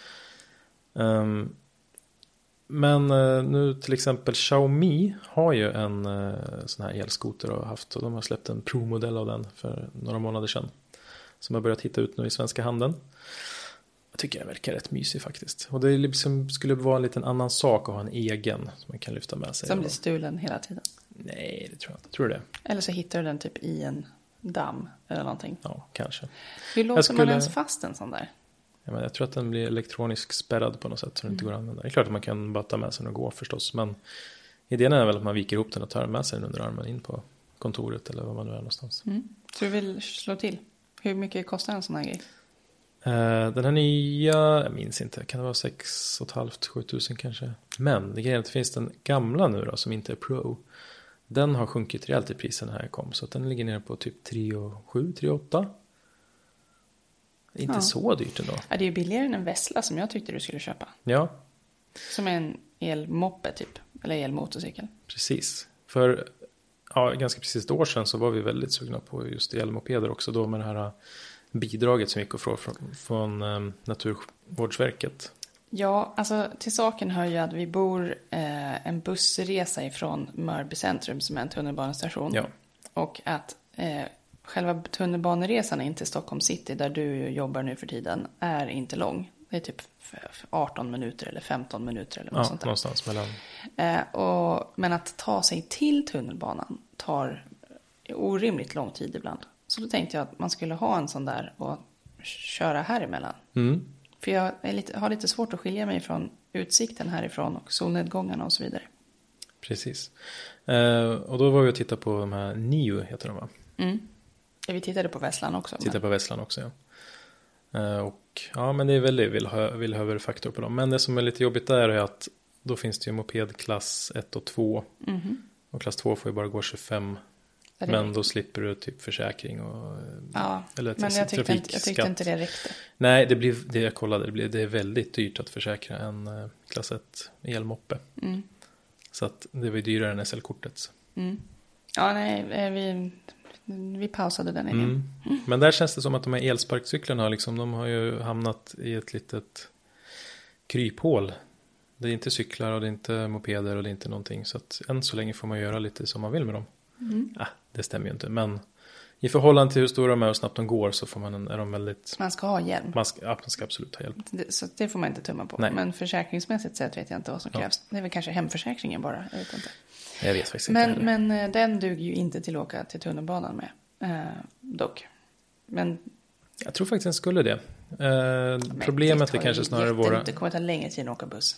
Men nu till exempel Xiaomi har ju en sån här elskoter och haft. Och de har släppt en provmodell av den för några månader sedan. Som har börjat hitta ut nu i svenska handeln. Jag tycker den verkar rätt mysig faktiskt. Och det liksom skulle vara en liten annan sak att ha en egen som man kan lyfta med sig. Som blir stulen hela tiden. Nej, det tror jag inte. Tror du det? Eller så hittar du den typ i en damm eller någonting. Ja, kanske. Hur låser man ens fast en sån där? Ja, men jag tror att den blir elektroniskt spärrad på något sätt så den inte går att använda. Det är klart att man kan bara ta med sig den och gå förstås. Men idén är väl att man viker ihop den och tar med sig den under armen in på kontoret eller vad man nu är någonstans. Så du vill slå till? Hur mycket kostar en sån här grej? Den här nya, jag minns inte, kan det vara 6 500-7 000 kanske. Men det grejen är att det finns den gamla nu då som inte är Pro. Den har sjunkit rejält i prisen när jag kom. Så att den ligger nere på typ 3 700, 3 800. Inte så dyrt ändå. Ja, det är ju billigare än en Vesla som jag tyckte du skulle köpa. Ja. Som är en elmoppe typ. Eller elmotorcykel. Precis. För ganska precis ett år sedan så var vi väldigt sugna på just elmopeder också. Då med det här bidraget som gick att få från Naturvårdsverket. Ja, alltså till saken hör ju att vi bor en bussresa ifrån Mörby centrum som är en tunnelbanestation. Ja. Och att själva tunnelbaneresan in till Stockholm city där du jobbar nu för tiden är inte lång. Det är typ 18 minuter eller 15 minuter eller något sånt där. Någonstans mellan. Men att ta sig till tunnelbanan tar orimligt lång tid ibland. Så då tänkte jag att man skulle ha en sån där och köra här emellan. För jag har lite svårt att skilja mig från utsikten härifrån och solnedgångarna och så vidare. Precis. Och då var vi och tittade på de här NIO heter de va? Vi tittade på Veslan också. Tittade på Veslan också, ja. Och ja, men det är väldigt villhöverfaktor på dem. Men det som är lite jobbigt där är att då finns det ju moped klass 1 och 2. Och klass 2 får ju bara gå 25. Men då slipper du typ försäkring och eller men jag tyckte inte det räckte. Nej, jag kollade, det är väldigt dyrt att försäkra en klass 1 elmoppe. Så att det var ju dyrare än SL-kortet. Ja, nej, vi pausade den idén. Men där känns det som att de här elsparkcyklarna liksom, de har ju hamnat i ett litet kryphål. Det är inte cyklar och det är inte mopeder och det är inte någonting. Så att än så länge får man göra lite som man vill med dem. Det stämmer ju inte. Men i förhållande till hur stora de är och snabbt de går så är de väldigt... Man ska ha hjälm. Man ska absolut ha hjälm. Så det får man inte tumma på. Nej. Men försäkringsmässigt sett vet jag inte vad som krävs. Det är väl kanske hemförsäkringen bara. Jag vet inte. Jag vet faktiskt inte. Men den duger ju inte till att åka till tunnelbanan med. Dock. Men... Jag tror faktiskt den skulle det. Problemet är kanske snarare våra... Det kommer ta längre tid att åka buss.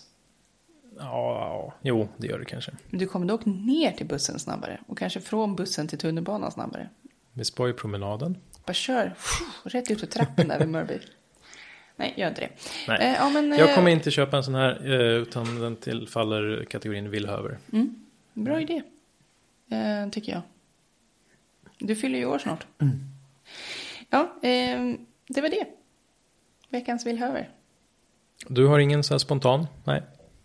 Ja, jo, det gör det kanske. Du kommer dock ner till bussen snabbare. Och kanske från bussen till tunnelbanan snabbare. Vi spar ju promenaden. Bara kör rätt ut ur trappen där vid Mörby. Nej, gör inte det. Nej. Men, jag kommer inte köpa en sån här utan den tillfaller kategorin villhöver. Bra idé. Tycker jag. Du fyller ju år snart. Ja, det var det. Veckans villhöver. Du har ingen så här spontan? Nej.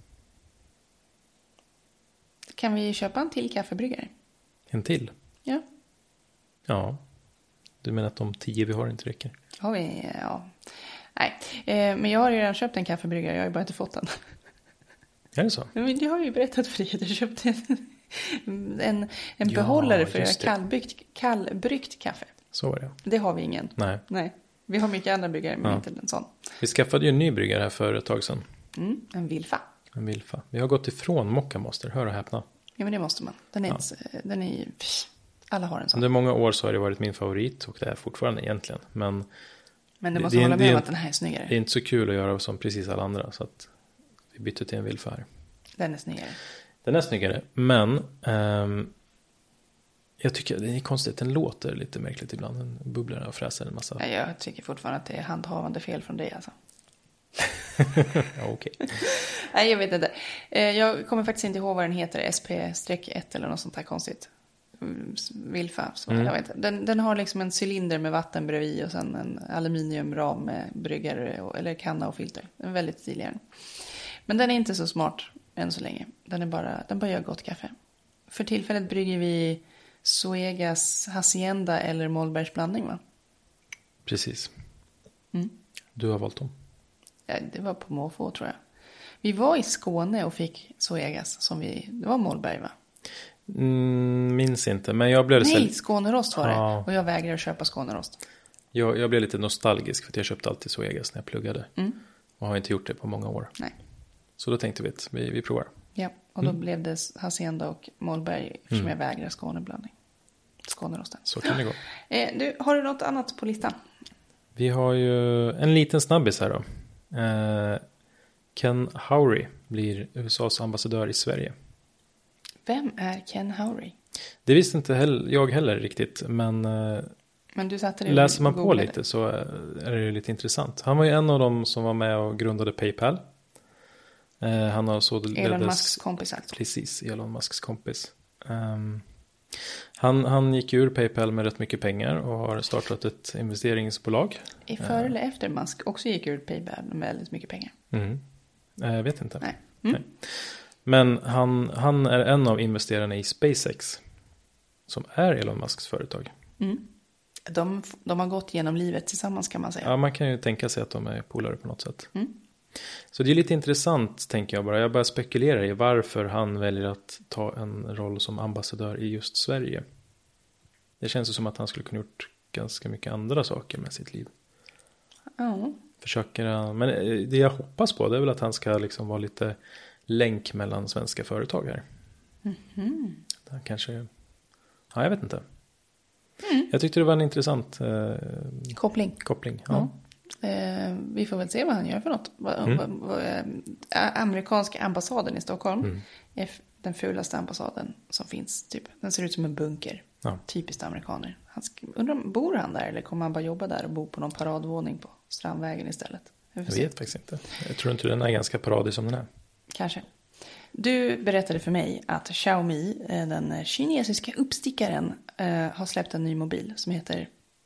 Kan vi köpa en till kaffebryggare? En till? Ja. Ja. Du menar att de 10 vi har inte räcker? Har vi? Ja. Nej. Men jag har ju redan köpt en kaffebryggare. Jag har ju bara inte fått den. Är det så? Men jag har ju berättat för dig att jag köpte en behållare för att göra kallbryggt kaffe. Så var det. Det har vi ingen. Nej. Vi har mycket andra bryggare men inte en sån. Vi skaffade ju en ny bryggare här för ett tag sedan. En Wilfa. Vi har gått ifrån Mocca Master, hör och häpna. Ja, men det måste man. Den är ju... Alla har en sån. Under många år så har det varit min favorit och det är fortfarande egentligen. Men du måste hålla med om att den här är snyggare. Det är inte så kul att göra som precis alla andra så att vi bytte till en Wilfa här. Den är snyggare. Den är snyggare, men jag tycker det är konstigt. Den låter lite märkligt ibland. Den bubblar och fräser en massa. Ja, jag tycker fortfarande att det är handhavande fel från dig alltså. Ja, okej. Nej, jag vet inte. Jag kommer faktiskt inte ihåg vad den heter. SP-1 eller något sånt här konstigt. Wilfa. Jag vet inte. Den har liksom en cylinder med vatten bredvid och sen en aluminiumram med bryggare eller kanna och filter. Den är väldigt stilig. Men den är inte så smart än så länge. Den bara gör gott kaffe. För tillfället brygger vi Zoegas Hacienda eller Mollbergs blandning, va? Precis. Du har valt dem. Ja, det var på måfå, tror jag. Vi var i Skåne och fick Zoegas det var Mollberg, va? Minns inte, men jag blev... Nej, Skånerost var det. Och jag vägrade köpa Skånerost. Jag blev lite nostalgisk för att jag köpte alltid Zoegas när jag pluggade. Och har inte gjort det på många år. Nej. Så då tänkte vi att vi provar. Ja, och då blev det Hacienda och Mollberg eftersom jag vägrar Skåneblandning. Skånerosten. Så kan det gå. Har du något annat på listan? Vi har ju en liten snabbis här då. Ken Howry blir USAs ambassadör i Sverige. Vem är Ken Howry? Det visste inte jag heller riktigt, men du satte det läser man på lite så är det lite intressant. Han var ju en av dem som var med och grundade PayPal. Han har således... Elon Musks kompis alltså. Precis, Elon Musks kompis. Han gick ur PayPal med rätt mycket pengar och har startat ett investeringsbolag. Före eller efter Musk också gick ur PayPal med väldigt mycket pengar? Jag vet inte. Nej. Nej. Men han är en av investerarna i SpaceX, som är Elon Musks företag. De har gått genom livet tillsammans, kan man säga. Ja, man kan ju tänka sig att de är polare på något sätt. Så det är lite intressant, tänker jag bara. Jag bara spekulerar i varför han väljer att ta en roll som ambassadör i just Sverige. Det känns ju som att han skulle kunna gjort ganska mycket andra saker med sitt liv. Ja. Men det jag hoppas på, det är väl att han ska liksom vara lite länk mellan svenska företag här. Kanske... Ja, jag vet inte. Jag tyckte det var en intressant koppling. Ja. Vi får väl se vad han gör för något. Amerikanska ambassaden i Stockholm är den fulaste ambassaden som finns. Typ. Den ser ut som en bunker. Ja. Typiskt amerikaner. Undrar, bor han där eller kommer han bara jobba där och bo på någon paradvåning på Strandvägen istället? Jag vet faktiskt inte. Jag tror inte den är ganska paradig som den är. Kanske. Du berättade för mig att Xiaomi, den kinesiska uppstickaren, har släppt en ny mobil som heter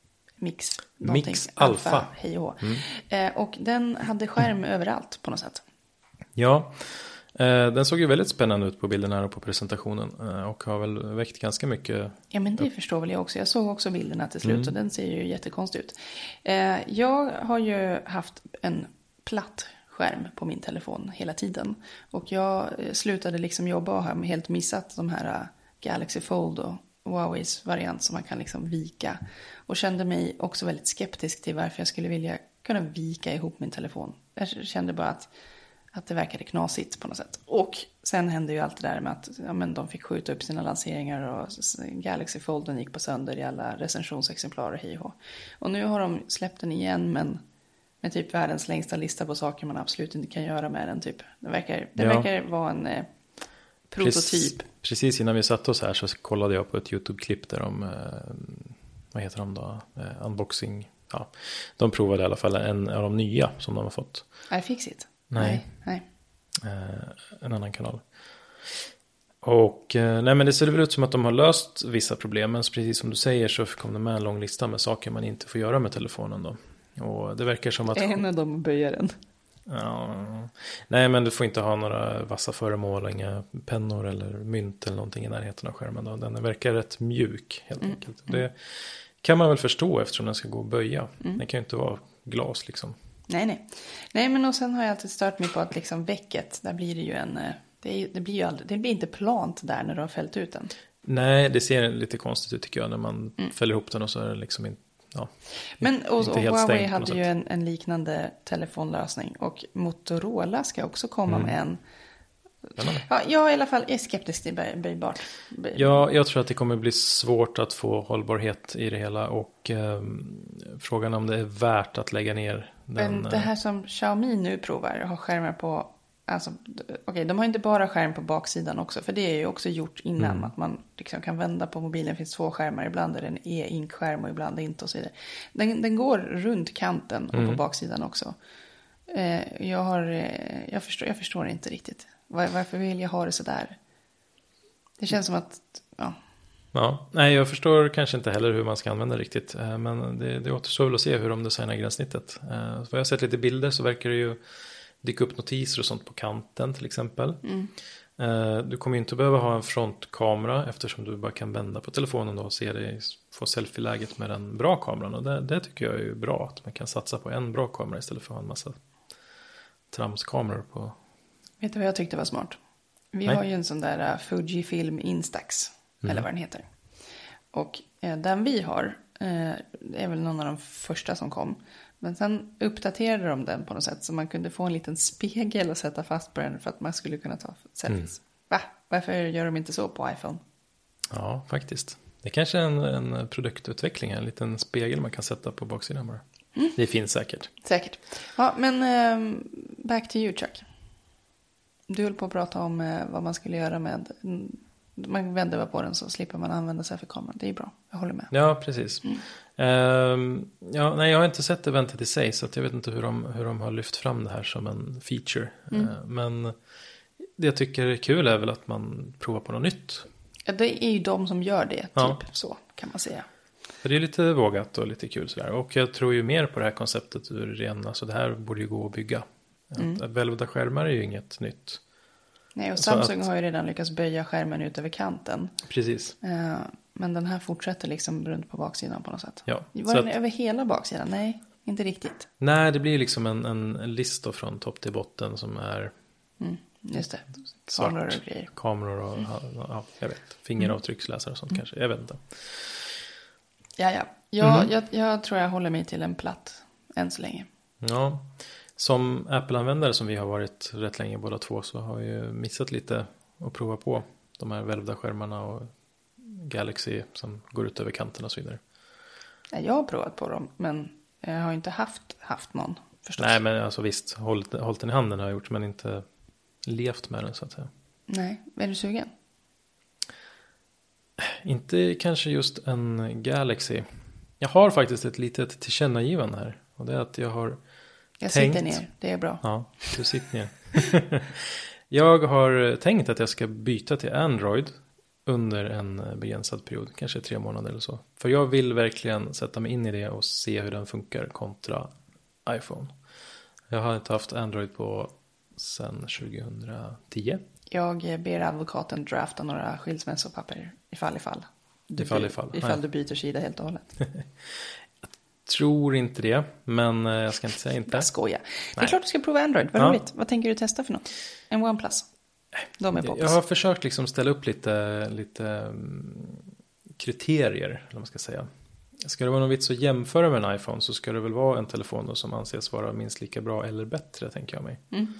Mix Alpha. Hej och och den hade skärm överallt på något sätt. Ja, den såg ju väldigt spännande ut på bilden här och på presentationen. Och har väl väckt ganska mycket. Ja, men det förstår väl jag också. Jag såg också bilderna till slut och den ser ju jättekonstig ut. Jag har ju haft en platt skärm på min telefon hela tiden. Och jag slutade liksom jobba och har helt missat de här Galaxy Fold och Huaweis variant som man kan liksom vika. Och kände mig också väldigt skeptisk till varför jag skulle vilja kunna vika ihop min telefon. Jag kände bara att det verkade knasigt på något sätt. Och sen hände ju allt det där med att de fick skjuta upp sina lanseringar och Galaxy Folden gick på sönder i alla recensionsexemplar och hej och. Och nu har de släppt den igen, men med typ världens längsta lista på saker man absolut inte kan göra med den typ. Det verkar vara en prototyp. Precis innan vi satt oss här så kollade jag på ett YouTube-klipp där de, vad heter de då? Unboxing. Ja, de provade i alla fall en av de nya som de har fått. iFixit? Nej. En annan kanal. Och nej, men det ser väl ut som att de har löst vissa problem. Men precis som du säger så kom det med en lång lista med saker man inte får göra med telefonen då. Och det verkar som att... En av dem böjer den. Ja, nej, men du får inte ha några vassa föremål, inga pennor eller mynt eller någonting i närheten av skärmen då. Den verkar rätt mjuk helt enkelt. Det kan man väl förstå eftersom den ska gå och böja. Den kan ju inte vara glas liksom. Nej, men och sen har jag alltid stört mig på att liksom väcket, där blir det ju det blir ju aldrig, det blir inte plant där när du har fällt ut den. Nej, det ser lite konstigt ut tycker jag när man fäller ihop den och så är det liksom inte. Ja, men och Huawei hade ju en liknande telefonlösning och Motorola ska också komma med en. Ja, jag i alla fall är skeptisk till böjbart. Ja, jag tror att det kommer bli svårt att få hållbarhet i det hela och frågan om det är värt att lägga ner den. Men det här som Xiaomi nu provar har skärmar på, alltså okej, de har inte bara skärm på baksidan också, för det är ju också gjort innan att man liksom kan vända på mobilen. Det finns 2 skärmar, ibland är det en e-ink-skärm och ibland inte och så vidare. Den går runt kanten och på baksidan också. Jag förstår inte riktigt. Varför vill jag ha det så där? Det känns som att, Ja, nej, jag förstår kanske inte heller hur man ska använda det riktigt. Men det återstår väl att se hur de designar gränssnittet. För jag har sett lite bilder så verkar det ju dyka upp notiser och sånt på kanten till exempel. Du kommer inte behöva ha en frontkamera eftersom du bara kan vända på telefonen och se dig få selfie-läget med den bra kameran. Och det tycker jag är ju bra, att man kan satsa på en bra kamera istället för att ha en massa tramskameror på. Vet du vad jag tyckte var smart? Vi har ju en sån där Fujifilm Instax, eller vad den heter. Och den vi har är väl någon av de första som kom. Men sen uppdaterade de den på något sätt så man kunde få en liten spegel och sätta fast på den för att man skulle kunna ta selfies. Va? Varför gör de inte så på iPhone? Ja, faktiskt. Det kanske är en produktutveckling, en liten spegel man kan sätta på baksidan bara. Det finns säkert. Säkert. Ja, men back to you, Chuck. Du höll på att prata om vad man skulle göra med... Man vänder bara på den så slipper man använda sig för kameran. Det är bra, jag håller med. Ja, precis. Jag har inte sett eventet i sig så att jag vet inte hur de har lyft fram det här som en feature. Men det jag tycker är kul är väl att man provar på något nytt. Ja, det är ju de som gör det, typ så kan man säga. För det är lite vågat och lite kul sådär. Och jag tror ju mer på det här konceptet ur rena, så det här borde ju gå att bygga. Att välvda skärmar är ju inget nytt. Nej, och Samsung har ju redan lyckats böja skärmen ut över kanten. Precis. Men den här fortsätter liksom runt på baksidan på något sätt. Ja. Var den över hela baksidan? Nej, inte riktigt. Nej, det blir liksom en list från topp till botten som är just det. svart. Kameror och grejer. Kameror och jag vet. Fingeravtrycksläsare och sånt kanske. Jag vet inte. Jag tror jag håller mig till en platt än så länge. Ja. Som Apple-användare som vi har varit rätt länge båda två så har jag ju missat lite att prova på de här välvda skärmarna och Galaxy som går ut över kanterna och så vidare. Ja, jag har provat på dem men jag har inte haft någon förstås. Nej, men alltså visst, hållit den i handen har jag gjort men inte levt med den så att säga. Nej, är du sugen? Inte kanske just en Galaxy. Jag har faktiskt ett litet tillkännagivande här och det är att jag sitter ner, det är bra. Ja, du sitter ner. Jag har tänkt att jag ska byta till Android under en begränsad period, kanske 3 månader eller så. För jag vill verkligen sätta mig in i det och se hur den funkar kontra iPhone. Jag har inte haft Android på sedan 2010. Jag ber advokaten drafta några skilsmässopapper ifall. Ifall du byter sida helt och hållet. Tror inte det, men jag ska inte säga inte. Jag skojar. Det är klart du ska prova Android, vad roligt. Vad tänker du testa för något? En OnePlus? De är poppis. Jag har försökt liksom ställa upp lite kriterier, eller vad man ska säga. Ska det vara någon vits att jämföra med en iPhone så ska det väl vara en telefon då som anses vara minst lika bra eller bättre, tänker jag mig.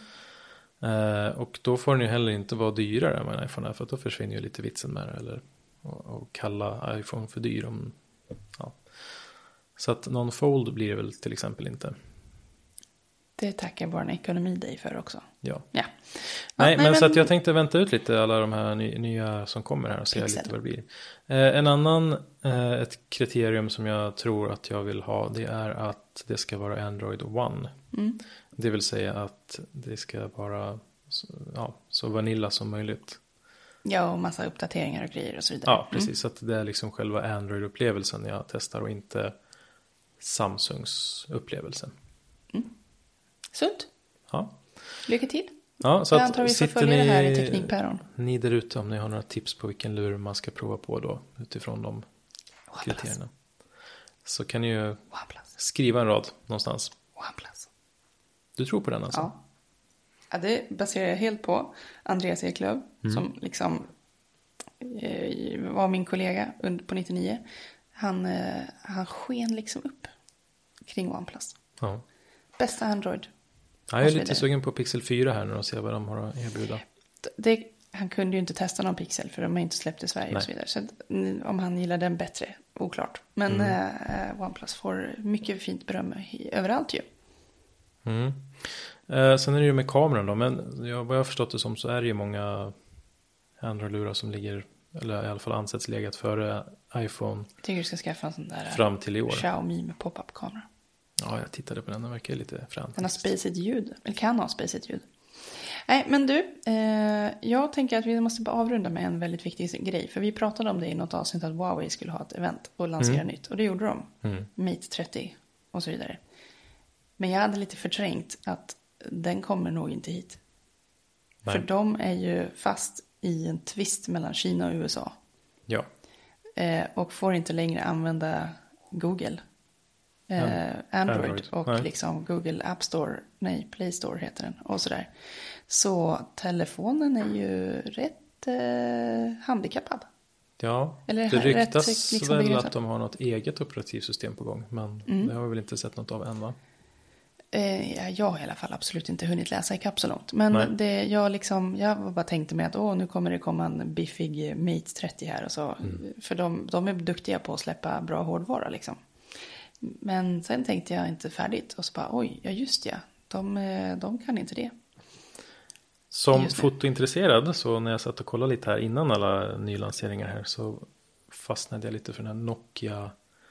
Och då får den ju heller inte vara dyrare än en iPhone är, för då försvinner ju lite vitsen med det, eller och kalla iPhone för dyr om... Ja. Så att någon fold blir det väl till exempel inte. Det tackar vår ekonomi dig för också. Ja. Nej, men så att jag tänkte vänta ut lite alla de här nya som kommer här och se lite vad det blir. En annan ett kriterium som jag tror att jag vill ha, det är att det ska vara Android One. Det vill säga att det ska vara så vanilla som möjligt. Ja, och massa uppdateringar och grejer och så vidare. Ja, precis. Så att det är liksom själva Android-upplevelsen jag testar och inte Samsungs upplevelse. Sunt. Ja. Lycka till. Ja, så jag antar vi får följa det här i Teknikpäron. Ni där ute, om ni har några tips på vilken lur man ska prova på då utifrån de kriterierna. Så kan ni ju skriva en rad någonstans. OnePlus. Du tror på den alltså? Ja, det baserar jag helt på Andreas Eklöf som liksom var min kollega på 99. Han sken liksom upp kring OnePlus. Ja. Bästa Android. Ja, jag är lite sugen på Pixel 4 här nu och se vad de har att erbjuda. Han kunde ju inte testa någon Pixel för de har inte släppt i Sverige och så vidare. Så om han gillar den bättre, oklart. Men OnePlus får mycket fint beröm överallt ju. Sen är det ju med kameran då, men vad jag har förstått det som så är det ju många andra lurar som ligger, eller i alla fall ansetts legat före iPhone. Jag tycker du ska skaffa en sån där fram till i år. Xiaomi med pop-up-kamera. Ja, jag tittade på den, den verkar lite fränt. Den har spacet ljud, eller kan ha spacet ljud. Nej, men du, jag tänker att vi måste bara avrunda med en väldigt viktig grej. För vi pratade om det i något avsnitt att Huawei skulle ha ett event och lansera nytt. Och det gjorde de. Mate 30 och så vidare. Men jag hade lite förträngt att den kommer nog inte hit. För de är ju fast i en tvist mellan Kina och USA. Ja. Och får inte längre använda Google. Android och liksom Google App Store. Nej, Play Store heter den. Och sådär. Så telefonen är ju rätt handikappad. Ja, eller det ryktas liksom väl begränsad. att de har något eget operativsystem på gång. Men det har vi väl inte sett något av än, va? Jag har i alla fall absolut inte hunnit läsa i så långt. Men jag bara tänkte mig att nu kommer det komma en biffig Mate 30 här. Och så, för de är duktiga på att släppa bra hårdvara liksom. Men sen tänkte jag inte färdigt. Och så bara, just ja. De kan inte det. Som fotointresserad, så när jag satt och kollade lite här innan alla nylanseringar här, så fastnade jag lite för den här Nokia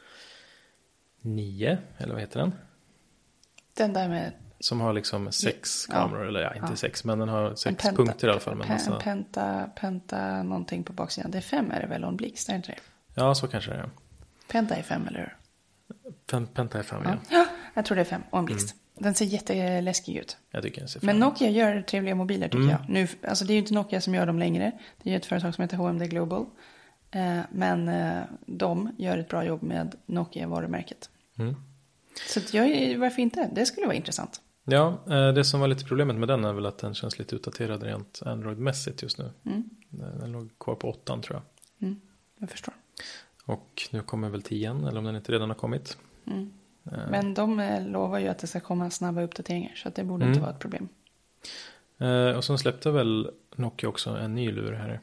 9, eller vad heter den? Den där med... Som har liksom 6 kameror, eller inte 6, men den har 6 punkter i alla fall. En penta någonting på baksidan. Det är 5 är det väl, och en blixt, är det inte det? Ja, så kanske det är. Penta är 5, eller hur? Penta är 5, ja. Ja, jag tror det är 5, och en blixt. Den ser jätteläskig ut. Jag tycker den ser Men Nokia gör trevliga mobiler tycker jag. Nu, alltså det är ju inte Nokia som gör dem längre. Det är ju ett företag som heter HMD Global. Men de gör ett bra jobb med Nokia-varumärket. Så att varför inte? Det skulle vara intressant. Ja, det som var lite problemet med den är väl att den känns lite utdaterad rent Android-mässigt just nu. Den låg kvar på 8, tror jag. Jag förstår. Och nu kommer väl 10, eller om den inte redan har kommit. Men de lovar ju att det ska komma snabba uppdateringar, så att det borde inte vara ett problem. Och så släppte väl Nokia också en ny lur här.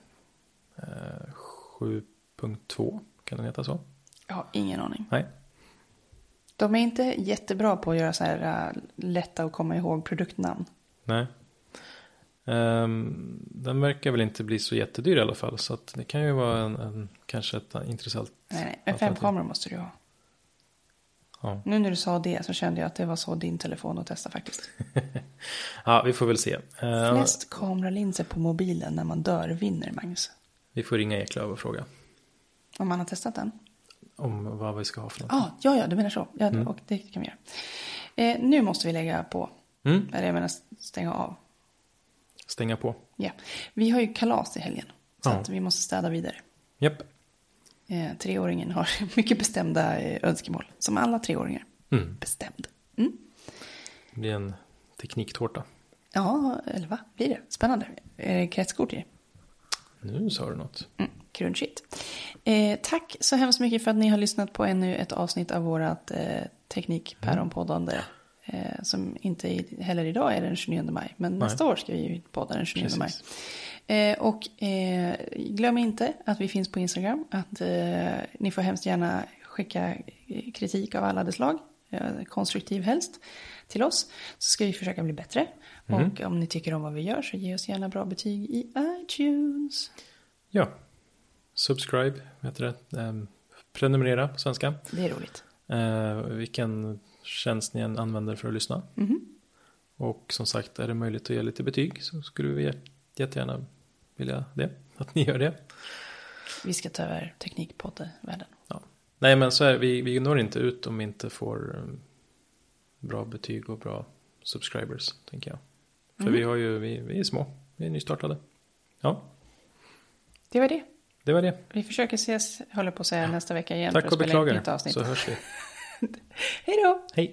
7.2, kan den heta så? Jag har ingen aning. Nej. De är inte jättebra på att göra så här lätta att komma ihåg produktnamn. Nej. Den verkar väl inte bli så jättedyr i alla fall. Så att det kan ju vara kanske ett intressant. Nej, en 5-kamera måste du ha. Ja. Nu när du sa det så kände jag att det var så din telefon att testa faktiskt. Ja, vi får väl se. Flest kameralinser på mobilen när man dör vinner, Magnus. Vi får ringa Eklöf och fråga. Om man har testat den? Om vad vi ska ha för något. Ja, du menar så. Ja, och det kan vi göra. Nu måste vi lägga på. Eller jag menar stänga av. Stänga på. Ja. Vi har ju kalas i helgen. Så att vi måste städa vidare. Japp. 3-åringen har mycket bestämda önskemål. Som alla 3-åringar. Bestämd. Det blir en tekniktårta. Ja, eller vad blir det? Spännande. Kretskort i det. Nu sa du något. Crunchigt. Tack så hemskt mycket för att ni har lyssnat på ännu ett avsnitt av vårat Teknikpäronpoddande. Som inte heller idag är den 29 maj. Men nästa år ska vi podda den 29 maj. Och glöm inte att vi finns på Instagram. Att ni får hemskt gärna skicka kritik av alla slag. Konstruktiv helst till oss. Så ska vi försöka bli bättre. Och om ni tycker om vad vi gör så ge oss gärna bra betyg i iTunes. Ja. Subscribe, heter det. Prenumerera på svenska. Det är roligt. Vilken tjänst ni än använder för att lyssna. Och som sagt, är det möjligt att ge lite betyg så skulle vi jättegärna vilja det. Att ni gör det. Vi ska ta över teknikpodd-världen. Ja. Nej, men så är vi når inte ut om vi inte får bra betyg och bra subscribers, tänker jag. För vi är små. Vi är nystartade. Ja. Det var det. Det var det. Vi försöker ses, håller på att säga, nästa vecka igen. Tack och beklagar, så hörs vi. Hej då! Hej!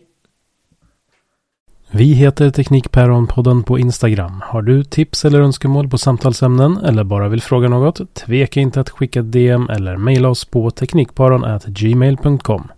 Vi heter Teknikpäronpodden på Instagram. Har du tips eller önskemål på samtalsämnen eller bara vill fråga något? Tveka inte att skicka ett DM eller mejla oss på teknikparon@gmail.com.